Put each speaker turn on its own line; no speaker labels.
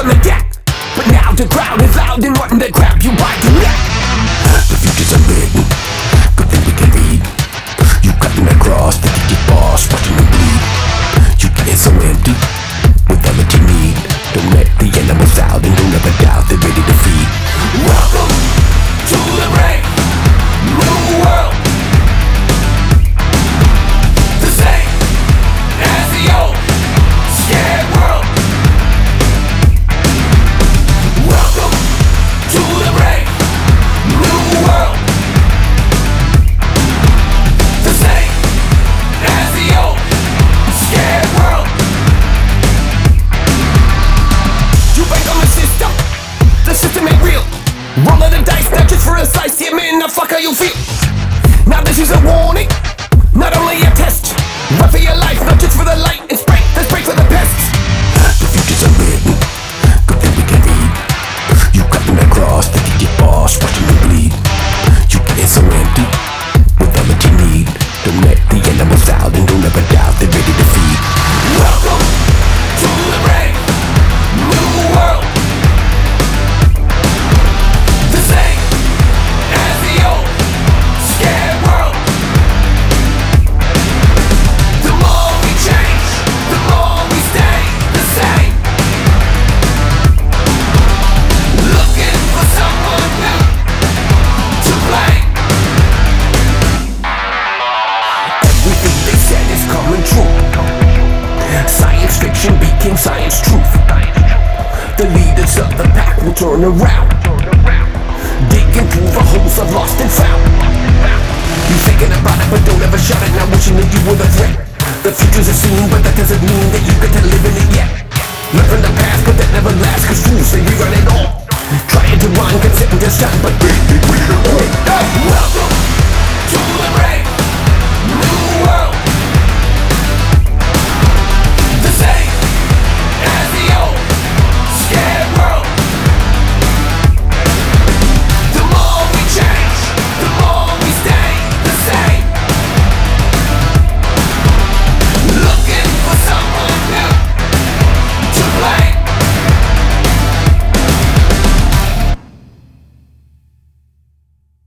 on the deck, but now the crowd is loud and wanting to grab you by the neck. The future's unwritten, good thing we can read. You cutting across the ticket bars, watching them bleed. You getting so empty with all that you need. Don't let the animals out and don't ever doubt they're ready to feed. Welcome to the brave new world, the same as the old scared world. Welcome to the brave new world, the same as the old scared world. You bank on the system ain't real. Roll of the dice, not just for a slice. Yeah man, now fuck how you feel. Now this is a warning, not only a test. Run for your life, not just for the light. It's break, let's break for the pests. The future's unwritten, good thing we can read. You cutting across the ticket bars, watching them bleed. You getting so empty with all that you need. Don't let the animals out and don't ever doubt they're ready to feed. Welcome to the brave new world, the same as the old scared world. The more we change, the more we stay the same. Looking for someone new to blame. Everything they said is coming true. Science fiction became science truth. The leaders of the pack will turn around, digging through the holes I've lost and found. You thinking about it but don't ever shout it, not wishing that you were the threat. The future's a scene but that doesn't mean that you get to live in it yet. Learn from the past but that never lasts, cause fools say rerun it all. Trying to rhyme, concepting to sound, but welcome to the brave